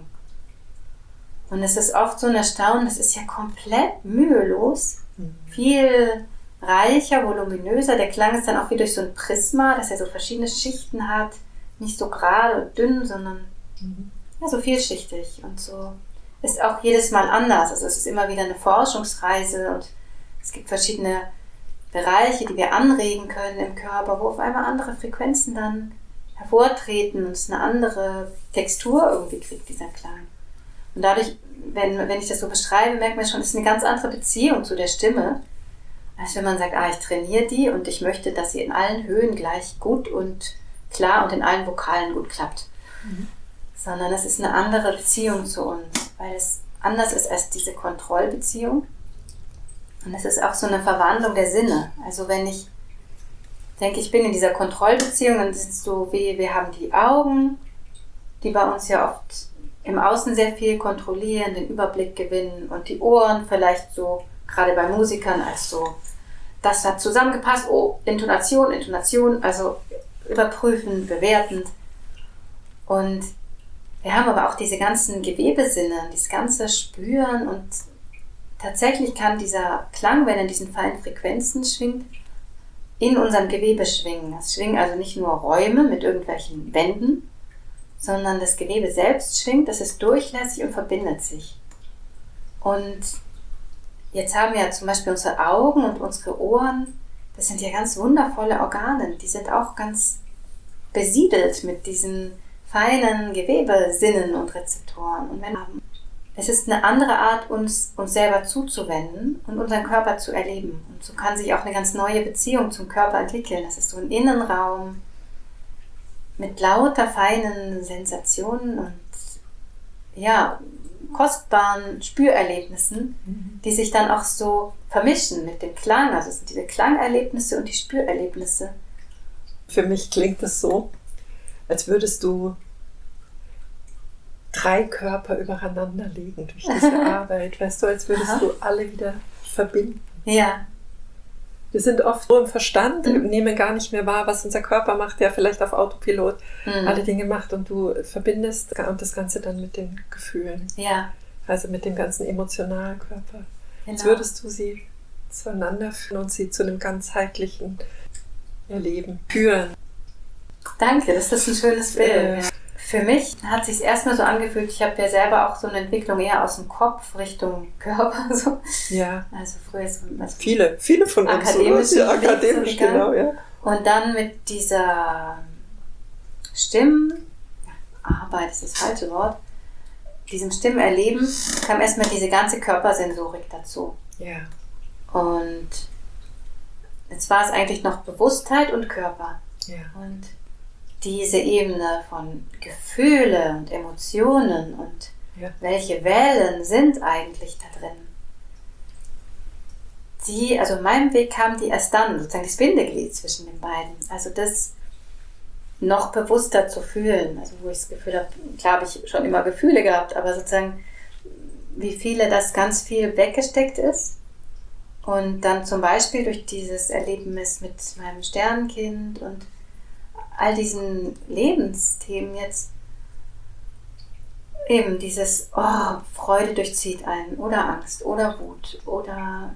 Und es ist oft so ein Erstaunen, das ist ja komplett mühelos, viel reicher, voluminöser. Der Klang ist dann auch wie durch so ein Prisma, dass er so verschiedene Schichten hat, nicht so gerade und dünn, sondern ja, so vielschichtig und so. Ist auch jedes Mal anders. Also es ist immer wieder eine Forschungsreise und es gibt verschiedene Bereiche, die wir anregen können im Körper, wo auf einmal andere Frequenzen dann hervortreten und es eine andere Textur irgendwie kriegt, dieser Klang. Und dadurch, wenn ich das so beschreibe, merkt man schon, es ist eine ganz andere Beziehung zu der Stimme, als wenn man sagt, ich trainiere die und ich möchte, dass sie in allen Höhen gleich gut und klar und in allen Vokalen gut klappt. Sondern es ist eine andere Beziehung zu uns, weil es anders ist als diese Kontrollbeziehung. Und es ist auch so eine Verwandlung der Sinne. Also wenn ich denke, ich bin in dieser Kontrollbeziehung, dann ist es so, wie wir haben die Augen, die bei uns ja oft im Außen sehr viel kontrollieren, den Überblick gewinnen und die Ohren vielleicht so, gerade bei Musikern, als so, das hat zusammengepasst, Intonation, also überprüfen, bewertend. Und wir haben aber auch diese ganzen Gewebesinne, dieses ganze Spüren und tatsächlich kann dieser Klang, wenn er in diesen feinen Frequenzen schwingt, in unserem Gewebe schwingen. Es schwingen also nicht nur Räume mit irgendwelchen Wänden, sondern das Gewebe selbst schwingt, das ist durchlässig und verbindet sich. Und jetzt haben ja zum Beispiel unsere Augen und unsere Ohren, das sind ja ganz wundervolle Organe, die sind auch ganz besiedelt mit diesen feinen Gewebesinnen und Rezeptoren. Und es ist eine andere Art, uns selber zuzuwenden und unseren Körper zu erleben. Und so kann sich auch eine ganz neue Beziehung zum Körper entwickeln. Das ist so ein Innenraum mit lauter feinen Sensationen und ja, kostbaren Spürerlebnissen, die sich dann auch so vermischen mit dem Klang. Also es sind diese Klangerlebnisse und die Spürerlebnisse. Für mich klingt es so, als würdest du 3 Körper übereinander legen durch diese Arbeit. Weißt du, als würdest du alle wieder verbinden. Ja. Wir sind oft so im Verstand, nehmen gar nicht mehr wahr, was unser Körper macht, der vielleicht auf Autopilot alle Dinge macht und du verbindest und das Ganze dann mit den Gefühlen. Ja. Also mit dem ganzen emotionalen Körper. Genau. Als würdest du sie zueinander führen und sie zu einem ganzheitlichen Erleben führen. Danke, das ist ein schönes Bild. Für mich hat es sich erstmal so angefühlt, ich habe ja selber auch so eine Entwicklung eher aus dem Kopf Richtung Körper. So. Ja. Also früher so, viele von uns. Akademisch, genau, ja. Und dann mit dieser Arbeit ist das falsche Wort, diesem Stimmerleben kam erstmal diese ganze Körpersensorik dazu. Ja. Und jetzt war es eigentlich noch Bewusstheit und Körper. Ja. Und diese Ebene von Gefühle und Emotionen und welche Wellen sind eigentlich da drin. Also in meinem Weg kam die erst dann, sozusagen das Bindeglied zwischen den beiden. Also das noch bewusster zu fühlen. Also wo ich das Gefühl habe, klar habe ich schon immer Gefühle gehabt, aber sozusagen wie viele das ganz viel weggesteckt ist. Und dann zum Beispiel durch dieses Erlebnis mit meinem Sternenkind und all diesen Lebensthemen jetzt eben dieses Freude durchzieht einen oder Angst oder Wut oder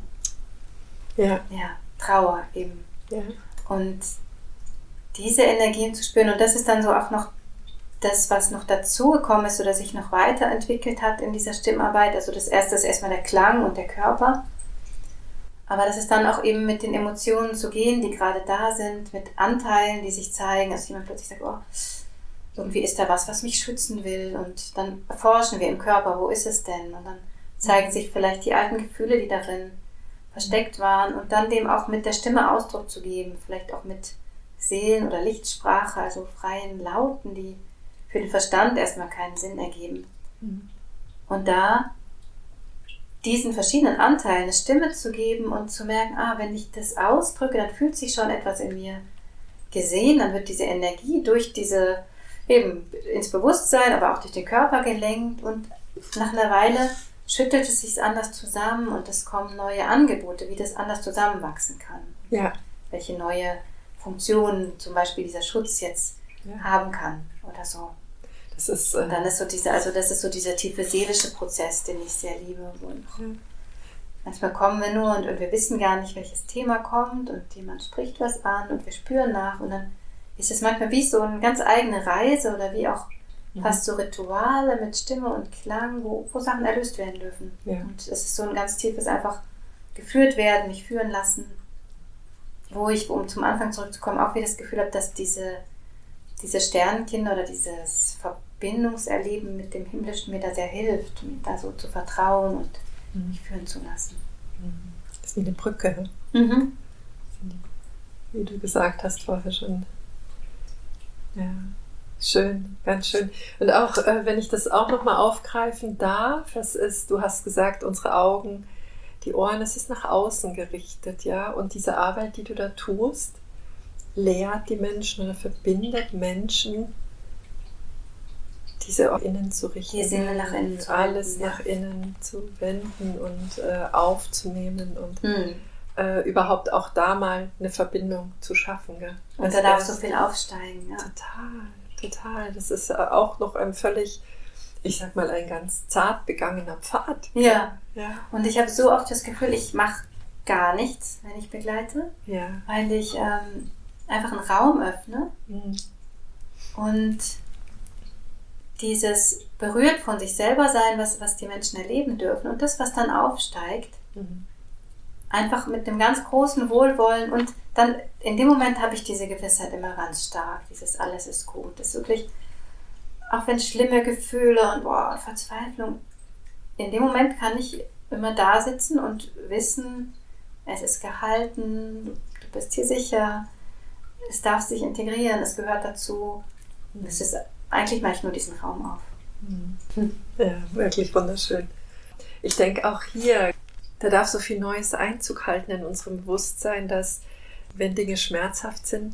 Trauer eben. Ja. Und diese Energien zu spüren und das ist dann so auch noch das, was noch dazugekommen ist oder sich noch weiterentwickelt hat in dieser Stimmarbeit. Also das erste ist erstmal der Klang und der Körper. Aber das ist dann auch eben mit den Emotionen zu gehen, die gerade da sind, mit Anteilen, die sich zeigen, dass jemand plötzlich sagt, oh, irgendwie ist da was mich schützen will, und dann erforschen wir im Körper, wo ist es denn? Und dann zeigen sich vielleicht die alten Gefühle, die darin versteckt waren, und dann dem auch mit der Stimme Ausdruck zu geben, vielleicht auch mit Seelen- oder Lichtsprache, also freien Lauten, die für den Verstand erstmal keinen Sinn ergeben. Und da diesen verschiedenen Anteilen eine Stimme zu geben und zu merken, wenn ich das ausdrücke, dann fühlt sich schon etwas in mir gesehen, dann wird diese Energie durch diese eben ins Bewusstsein, aber auch durch den Körper gelenkt, und nach einer Weile schüttelt es sich anders zusammen und es kommen neue Angebote, wie das anders zusammenwachsen kann. Ja. Welche neue Funktionen zum Beispiel dieser Schutz jetzt haben kann oder so. Das ist, und dann ist so das ist so dieser tiefe seelische Prozess, den ich sehr liebe. Manchmal kommen wir nur und wir wissen gar nicht, welches Thema kommt, und jemand spricht was an und wir spüren nach, und dann ist es manchmal wie so eine ganz eigene Reise oder wie auch fast so Rituale mit Stimme und Klang, wo Sachen erlöst werden dürfen. Ja. Und es ist so ein ganz tiefes einfach geführt werden, mich führen lassen, wo ich, um zum Anfang zurückzukommen, auch wieder das Gefühl habe, dass diese Sternenkinder oder dieses Verbindungserleben mit dem Himmlischen mir da sehr hilft, mir da so zu vertrauen und mich führen zu lassen. Das ist wie eine Brücke. Wie du gesagt hast vorher schon. Ja, schön, ganz schön. Und auch, wenn ich das auch nochmal aufgreifen darf, du hast gesagt, unsere Augen, die Ohren, es ist nach außen gerichtet, ja. Und diese Arbeit, die du da tust, lehrt die Menschen oder verbindet Menschen, diese auch innen zu richten. Die Sinne nach innen zu alles nach innen zu wenden und aufzunehmen und überhaupt auch da mal eine Verbindung zu schaffen. Gell? Und da darf so viel aufsteigen. Ja. Total. Das ist auch noch ein völlig, ich sag mal, ein ganz zart begangener Pfad. Ja. Und ich habe so oft das Gefühl, ich mache gar nichts, wenn ich begleite, weil ich einfach einen Raum öffne und dieses berührt von sich selber sein, was die Menschen erleben dürfen, und das, was dann aufsteigt, einfach mit dem ganz großen Wohlwollen, und dann in dem Moment habe ich diese Gewissheit immer ganz stark, dieses alles ist gut, das ist wirklich, auch wenn schlimme Gefühle und Verzweiflung, in dem Moment kann ich immer da sitzen und wissen, es ist gehalten, du bist hier sicher, es darf sich integrieren, es gehört dazu. Es ist, eigentlich mache ich nur diesen Raum auf. Ja, wirklich wunderschön. Ich denke auch hier, da darf so viel Neues Einzug halten in unserem Bewusstsein, dass wenn Dinge schmerzhaft sind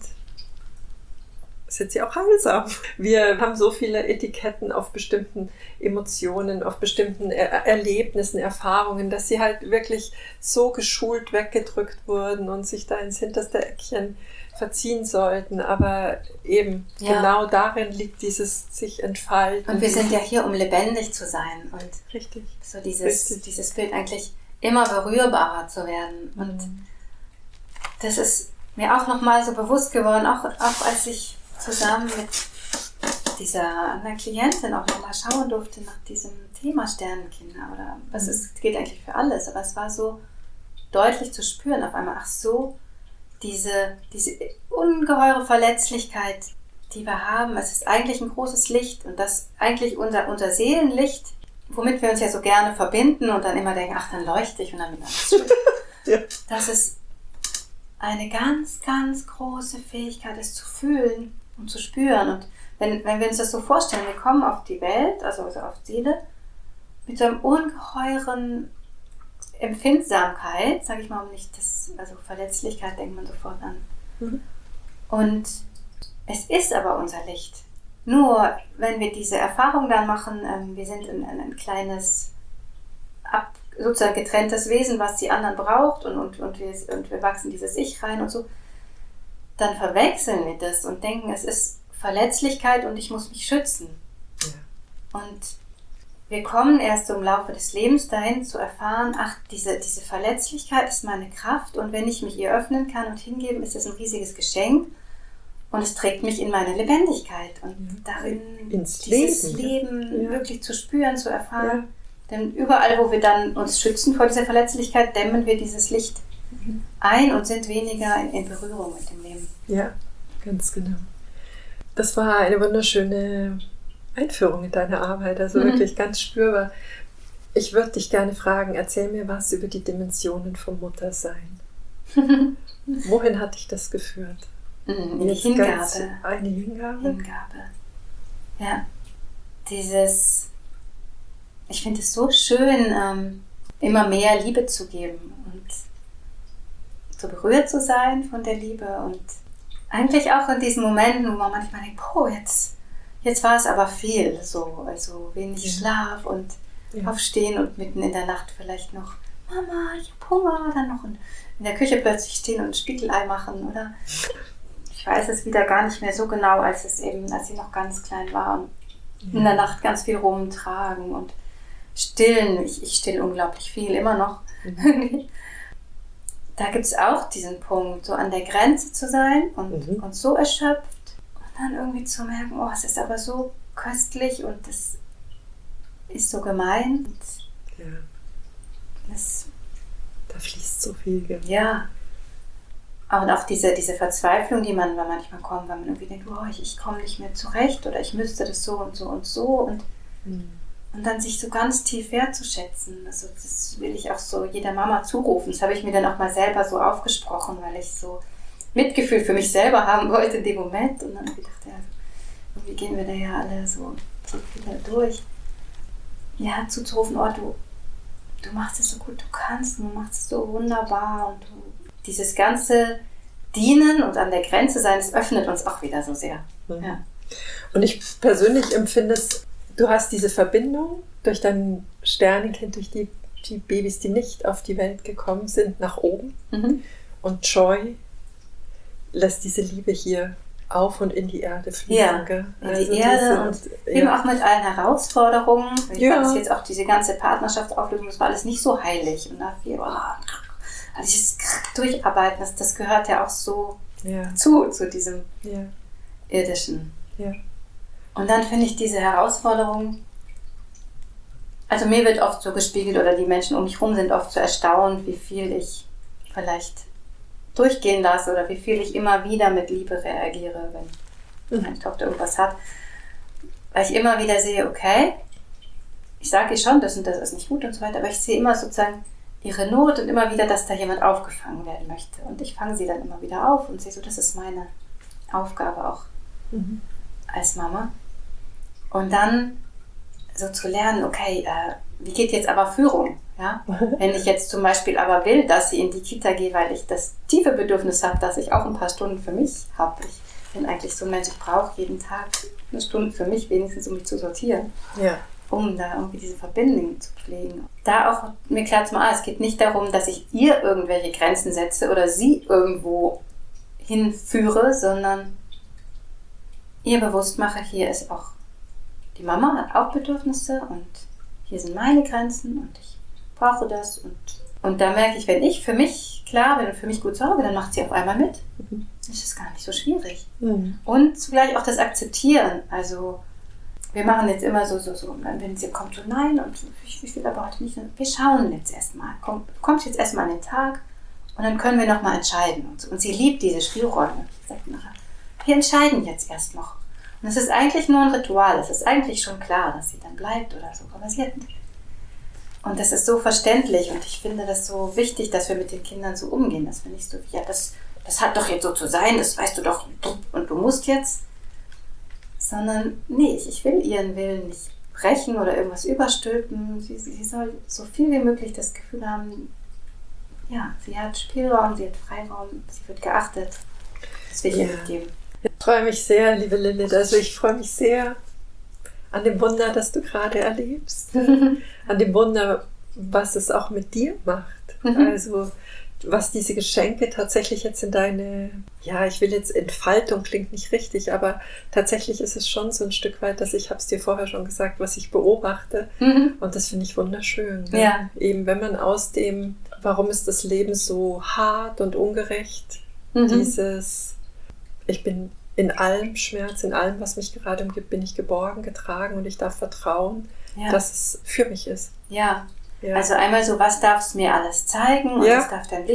sie auch heilsam. Wir haben so viele Etiketten auf bestimmten Emotionen, auf bestimmten Erlebnissen, Erfahrungen, dass sie halt wirklich so geschult weggedrückt wurden und sich da ins hinterste Eckchen verziehen sollten. Aber eben genau darin liegt dieses sich entfalten. Und wir sind ja hier, um lebendig zu sein. Und richtig. So dieses Bild eigentlich immer berührbarer zu werden. Und das ist mir auch nochmal so bewusst geworden, auch als ich zusammen mit dieser Klientin auch nochmal schauen durfte nach diesem Thema Sternenkinder. Oder es gilt eigentlich für alles, aber es war so deutlich zu spüren auf einmal, diese ungeheure Verletzlichkeit, die wir haben, es ist eigentlich ein großes Licht, und das eigentlich unser Seelenlicht, womit wir uns ja so gerne verbinden und dann immer denken, dann leuchte ich und dann wird alles schön. Ja. Das ist eine ganz, ganz große Fähigkeit, es zu fühlen und zu spüren. Und wenn wir uns das so vorstellen, wir kommen auf die Welt, also auf Seele, mit so einem ungeheuren Empfindsamkeit, sage ich mal, also Verletzlichkeit denkt man sofort an. Und es ist aber unser Licht. Nur wenn wir diese Erfahrung dann machen, wir sind ein kleines, sozusagen getrenntes Wesen, was die anderen braucht, und wir wachsen dieses Ich rein und so, dann verwechseln wir das und denken, es ist Verletzlichkeit und ich muss mich schützen. Ja. Und wir kommen erst so im Laufe des Lebens dahin zu erfahren, diese Verletzlichkeit ist meine Kraft, und wenn ich mich ihr öffnen kann und hingeben, ist es ein riesiges Geschenk, und es trägt mich in meine Lebendigkeit und darin dieses Leben wirklich zu spüren, zu erfahren. Ja. Denn überall, wo wir dann uns schützen vor dieser Verletzlichkeit, dämmen wir dieses Licht ein und sind weniger in Berührung mit dem Leben. Ja, ganz genau. Das war eine wunderschöne Einführung in deine Arbeit, also wirklich ganz spürbar. Ich würde dich gerne fragen, erzähl mir was über die Dimensionen vom Muttersein. Wohin hat dich das geführt? In die Hingabe. Eine Hingabe? Hingabe. Ja. Ich finde es so schön, immer mehr Liebe zu geben und so berührt zu sein von der Liebe und eigentlich auch in diesen Momenten, wo man manchmal denkt, jetzt war es aber viel, so, also wenig Schlaf und aufstehen und mitten in der Nacht vielleicht noch, Mama, ich hab Hunger, dann noch in der Küche plötzlich stehen und ein Spiegelei machen oder ich weiß es wieder gar nicht mehr so genau, als sie noch ganz klein war und in der Nacht ganz viel rumtragen und stillen. Ich still unglaublich viel, immer noch. Da gibt es auch diesen Punkt, so an der Grenze zu sein und so erschöpft und dann irgendwie zu merken, es ist aber so köstlich und das ist so gemein. Da fließt so viel. Gell? Ja. Und auch diese Verzweiflung, die man manchmal kommt, weil man irgendwie denkt, ich komme nicht mehr zurecht oder ich müsste das so und so und so und dann sich so ganz tief wertzuschätzen. Also das will ich auch so jeder Mama zurufen. Das habe ich mir dann auch mal selber so aufgesprochen, weil ich so Mitgefühl für mich selber haben wollte in dem Moment. Und dann habe ich gedacht, irgendwie gehen wir da ja alle so viel durch. Ja, zuzurufen, du machst es so gut du kannst, du machst es so wunderbar und dieses ganze Dienen und an der Grenze sein, das öffnet uns auch wieder so sehr. Ja. Und ich persönlich empfinde es, du hast diese Verbindung durch dein Sternenkind, durch die Babys, die nicht auf die Welt gekommen sind, nach oben. Und Joy lässt diese Liebe hier auf und in die Erde fließen. Ja, in die Erde und eben auch mit allen Herausforderungen. Ich fand jetzt auch diese ganze Partnerschaftsauflösung, das war alles nicht so heilig. Und dafür, dieses Durcharbeiten, das gehört ja auch so zu diesem Irdischen. Ja. Und dann finde ich diese Herausforderung, also mir wird oft so gespiegelt oder die Menschen um mich herum sind oft so erstaunt, wie viel ich vielleicht durchgehen lasse oder wie viel ich immer wieder mit Liebe reagiere, wenn meine Tochter irgendwas hat. Weil ich immer wieder sehe, okay, ich sage ihr schon, das und das ist nicht gut und so weiter, aber ich sehe immer sozusagen ihre Not und immer wieder, dass da jemand aufgefangen werden möchte. Und ich fange sie dann immer wieder auf und sehe so, das ist meine Aufgabe auch als Mama. Und dann so zu lernen, okay, wie geht jetzt aber Führung? Ja? Wenn ich jetzt zum Beispiel aber will, dass sie in die Kita geht, weil ich das tiefe Bedürfnis habe, dass ich auch ein paar Stunden für mich habe. Ich bin eigentlich so ein Mensch, ich brauche jeden Tag eine Stunde für mich, wenigstens um mich zu sortieren. Ja. Um da irgendwie diese Verbindung zu pflegen. Da auch mir klar zu machen, es geht nicht darum, dass ich ihr irgendwelche Grenzen setze oder sie irgendwo hinführe, sondern ihr bewusst mache, hier ist auch die Mama, hat auch Bedürfnisse und hier sind meine Grenzen und ich brauche das. Und da merke ich, wenn ich für mich klar bin und für mich gut sorge, dann macht sie auf einmal mit. Das ist gar nicht so schwierig. Und zugleich auch das Akzeptieren. Also wir machen jetzt immer so, wenn sie kommt, so nein, und ich will aber heute nicht. Wir schauen jetzt erstmal. Kommt jetzt erstmal an den Tag und dann können wir nochmal entscheiden. Und sie liebt diese Spielräume. Sie sagt nachher, wir entscheiden jetzt erst noch. Und es ist eigentlich nur ein Ritual. Es ist eigentlich schon klar, dass sie dann bleibt oder so. Aber sie hat nicht. Und das ist so verständlich und ich finde das so wichtig, dass wir mit den Kindern so umgehen, dass wir nicht so, das hat doch jetzt so zu sein, das weißt du doch und du musst jetzt. Sondern, nee, ich will ihren Willen nicht brechen oder irgendwas überstülpen. Sie soll so viel wie möglich das Gefühl haben, ja, sie hat Spielraum, sie hat Freiraum, sie wird geachtet. Das will ich ihr mitgeben. Ich freue mich sehr, liebe Lilith, also ich freue mich sehr an dem Wunder, das du gerade erlebst, an dem Wunder, was es auch mit dir macht. Also was diese Geschenke tatsächlich jetzt in deine, ja, ich will jetzt Entfaltung, klingt nicht richtig, aber tatsächlich ist es schon so ein Stück weit, dass ich habe es dir vorher schon gesagt, was ich beobachte und das finde ich wunderschön. Ne? Ja. Eben wenn man aus dem, warum ist das Leben so hart und ungerecht, dieses, ich bin in allem Schmerz, in allem, was mich gerade umgibt, bin ich geborgen, getragen und ich darf vertrauen, dass es für mich ist. Ja. Ja. Also einmal so, was darf es mir alles zeigen und was darf dein Leben?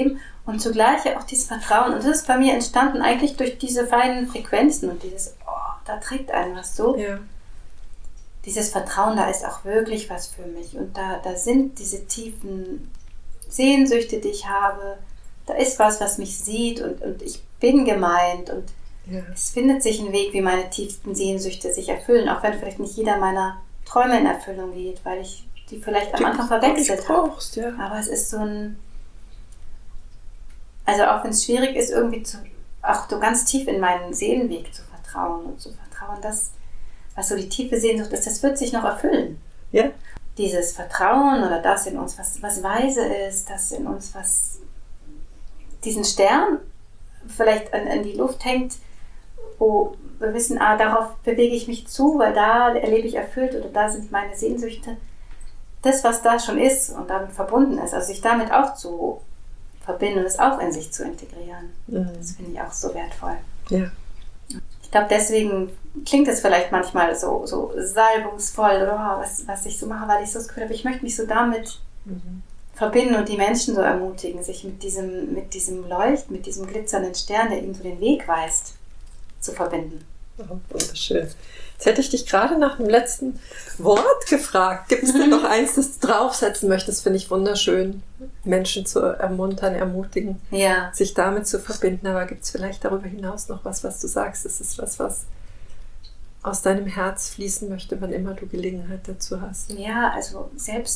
Und zugleich auch dieses Vertrauen. Und das ist bei mir entstanden eigentlich durch diese feinen Frequenzen und dieses, da trägt einen was so. Ja. Dieses Vertrauen, da ist auch wirklich was für mich. Und da sind diese tiefen Sehnsüchte, die ich habe. Da ist was mich sieht und ich bin gemeint. Und es findet sich ein Weg, wie meine tiefsten Sehnsüchte sich erfüllen. Auch wenn vielleicht nicht jeder meiner Träume in Erfüllung geht, weil ich die vielleicht am Anfang verwechselt habe. Ja. Aber es ist so ein... Also auch wenn es schwierig ist, irgendwie auch so ganz tief in meinen Seelenweg zu vertrauen und zu vertrauen, dass, was so die tiefe Sehnsucht ist, das wird sich noch erfüllen. Ja. Dieses Vertrauen oder das in uns, was weise ist, das in uns, was diesen Stern vielleicht an die Luft hängt, wo wir wissen, darauf bewege ich mich zu, weil da erlebe ich erfüllt oder da sind meine Sehnsüchte. Das, was da schon ist und damit verbunden ist, also sich damit auch zu verbinden und es auch in sich zu integrieren. Das finde ich auch so wertvoll. Ja. Ich glaube, deswegen klingt es vielleicht manchmal so salbungsvoll oder was ich so mache, weil ich so das Gefühl habe, ich möchte mich so damit verbinden und die Menschen so ermutigen, sich mit diesem Leuchten, mit diesem glitzernden Stern, der ihnen so den Weg weist, zu verbinden. Oh, wunderschön. Jetzt hätte ich dich gerade nach dem letzten Wort gefragt. Gibt es denn noch eins, das du draufsetzen möchtest? Finde ich wunderschön, Menschen zu ermuntern, ermutigen, sich damit zu verbinden. Aber gibt es vielleicht darüber hinaus noch was du sagst? Das ist was aus deinem Herz fließen möchte, wann immer du Gelegenheit dazu hast. Ja, also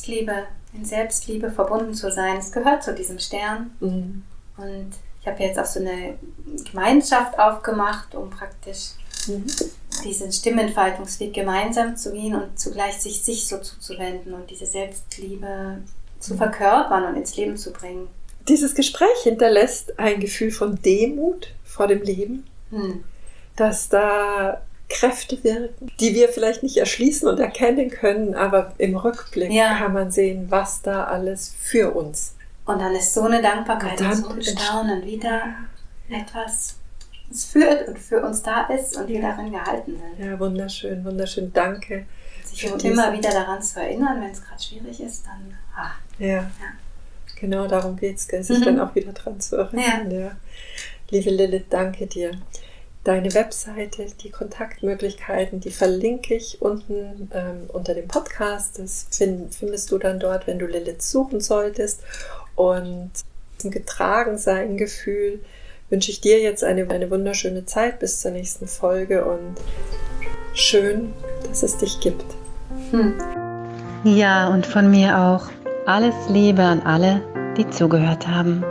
in Selbstliebe verbunden zu sein, es gehört zu diesem Stern. Und ich habe jetzt auch so eine Gemeinschaft aufgemacht, um praktisch diesen Stimmentfaltungsweg gemeinsam zu gehen und zugleich sich so zuzuwenden und diese Selbstliebe zu verkörpern und ins Leben zu bringen. Dieses Gespräch hinterlässt ein Gefühl von Demut vor dem Leben, dass da Kräfte wirken, die wir vielleicht nicht erschließen und erkennen können, aber im Rückblick kann man sehen, was da alles für uns. Und dann ist so eine Dankbarkeit und so ein Staunen, wie da etwas uns führt und für uns da ist und wir darin gehalten sind. Ja, wunderschön, wunderschön, danke. Sich immer wieder daran zu erinnern, wenn es gerade schwierig ist, dann Ja, genau darum geht es, sich dann auch wieder dran zu erinnern. Ja. Liebe Lilith, danke dir. Deine Webseite, die Kontaktmöglichkeiten, die verlinke ich unten unter dem Podcast. Das findest du dann dort, wenn du Lilith suchen solltest. Und zum Getragensein-Gefühl wünsche ich dir jetzt eine wunderschöne Zeit bis zur nächsten Folge und schön, dass es dich gibt. Ja, und von mir auch alles Liebe an alle, die zugehört haben.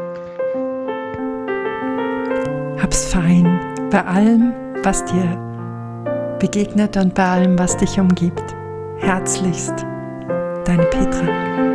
Hab's fein bei allem, was dir begegnet und bei allem, was dich umgibt. Herzlichst, deine Petra.